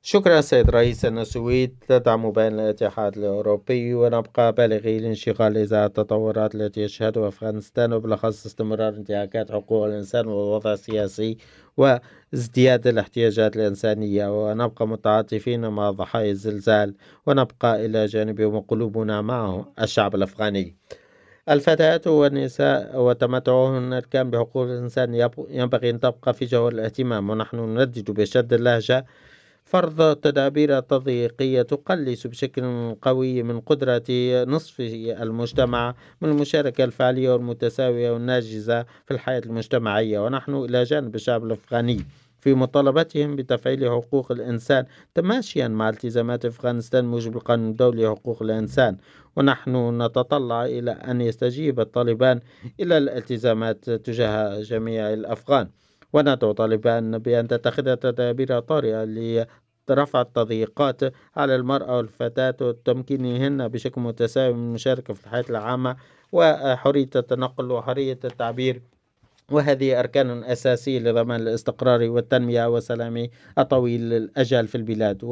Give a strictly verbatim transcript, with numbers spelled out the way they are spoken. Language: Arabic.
شكرا سيد رئيس. أن السويد تدعم بيان الاتحاد الأوروبي، ونبقى بالغي الانشغال إزاء التطورات التي يشهدها أفغانستان، وبالأخص استمرار انتهاكات حقوق الإنسان والوضع السياسي وازدياد الاحتياجات الإنسانية. ونبقى متعاطفين مع ضحايا الزلزال، ونبقى إلى جانبهم وقلوبنا معه الشعب الأفغاني. الفتيات والنساء وتمتعهن كان بحقوق الإنسان ينبغي أن تبقى في جوهر الاهتمام، ونحن نندد بشد اللهجة فرض تدابير تضييقية تقلص بشكل قوي من قدرة نصف المجتمع من المشاركة الفعالية والمتساوية والناجزة في الحياة المجتمعية. ونحن إلى جانب الشعب الأفغاني في مطالبتهم بتفعيل حقوق الإنسان تماشيا مع التزامات أفغانستان موجب القانون الدولي لحقوق الإنسان. ونحن نتطلع إلى أن يستجيب الطالبان إلى الالتزامات تجاه جميع الأفغان، وندعو طالبان بأن تتخذ تدابير طارئة لرفع التضييقات على المرأة والفتاة وتمكينهن بشكل متساوي من المشاركة في الحياة العامة وحرية التنقل وحرية التعبير. وهذه أركان أساسية لضمان الاستقرار والتنمية والسلام الطويل الأجل في البلاد.